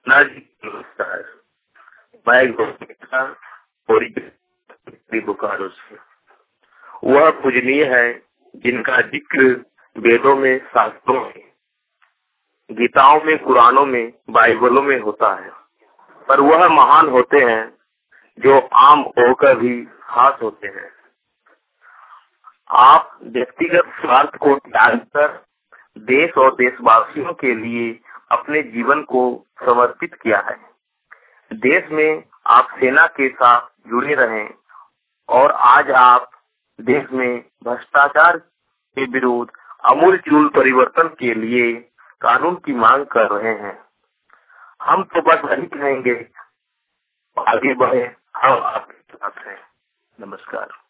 ना जी नमस्कार। मैं बोकारो से। वह पूजनीय है जिनका जिक्र वेदों में, शास्त्रों में, गीताओं में, कुरानों में, बाइबलों में होता है। पर वह महान होते हैं जो आम होकर भी खास होते हैं। आप व्यक्तिगत स्वार्थ को त्याग कर देश और देशवासियों के लिए अपने जीवन को समर्पित किया है। देश में आप सेना के साथ जुड़े रहें और आज आप देश में भ्रष्टाचार के विरुद्ध आमूलचूल परिवर्तन के लिए कानून की मांग कर रहे हैं। हम तो बस वही कहेंगे, आगे बढ़े, हम आपके साथ हैं। नमस्कार।